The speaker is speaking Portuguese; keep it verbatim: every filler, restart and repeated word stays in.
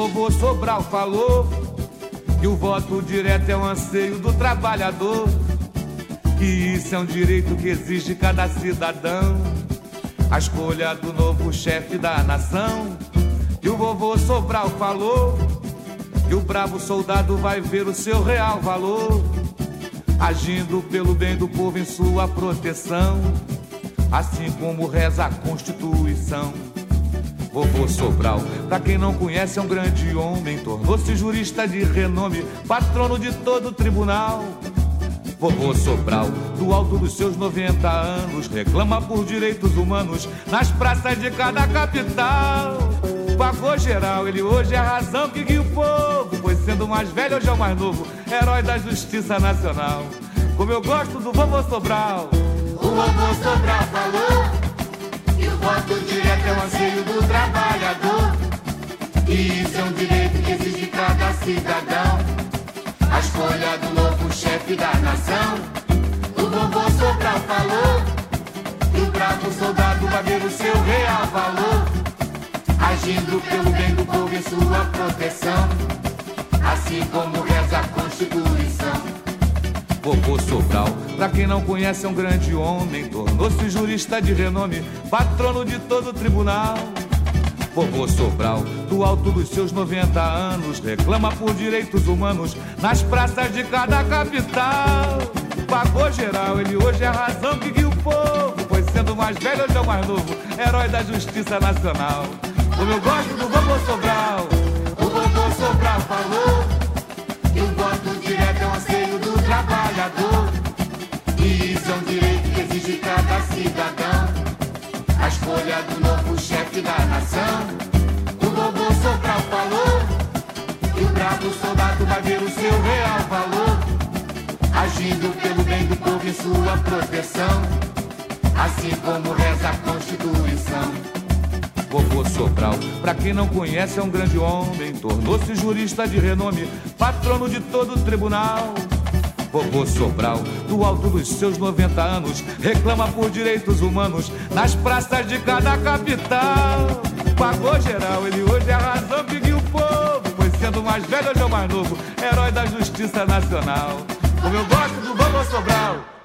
vovô Sobral falou que o voto direto é um anseio do trabalhador, que isso é um direito que exige cada cidadão, a escolha do novo chefe da nação. E o vovô Sobral falou que o bravo soldado vai ver o seu real valor, agindo pelo bem do povo em sua proteção, assim como reza a Constituição. Vovô Sobral, pra quem não conhece, é um grande homem, tornou-se jurista de renome, patrono de todo o tribunal. Vovô Sobral, do alto dos seus noventa anos, reclama por direitos humanos nas praças de cada capital. Pagou geral, ele hoje é a razão que guia o povo, pois sendo o mais velho hoje é o mais novo, herói da justiça nacional. Como eu gosto do vovô Sobral. O vovô Sobral falou que o voto direto é um anseio do trabalhador, e isso é um direito que exige cada cidadão, a escolha do novo chefe da nação. O vovô Sobral falou que o bravo soldado vai ver o seu real valor, agindo pelo bem do povo em sua proteção, assim como reza a Constituição. Vovô Sobral, pra quem não conhece, é um grande homem, tornou-se jurista de renome, patrono de todo o tribunal. Vovô Sobral, do alto dos seus noventa anos, reclama por direitos humanos nas praças de cada capital. Pagou geral, ele hoje é a razão que guia o povo, pois sendo o mais velho hoje é o mais novo, herói da justiça nacional. Como eu gosto do vovô Sobral. O vovô Sobral falou que o voto direto é um anseio do trabalhador, e isso é um direito que exige cada cidadão, a escolha do novo chefe da nação. O vovô Sobral falou que o bravo soldado vai ver o seu real valor, agindo pelo bem do povo em sua proteção, assim como reza a Constituição. Vovô Sobral, pra quem não conhece, é um grande homem, tornou-se jurista de renome, patrono de todo o tribunal. Vovô Sobral, do alto dos seus noventa anos, reclama por direitos humanos nas praças de cada capital. Pagou geral, ele hoje é a razão que guia o povo, pois sendo o mais velho hoje é o mais novo, herói da justiça nacional. Como eu gosto do vovô Sobral.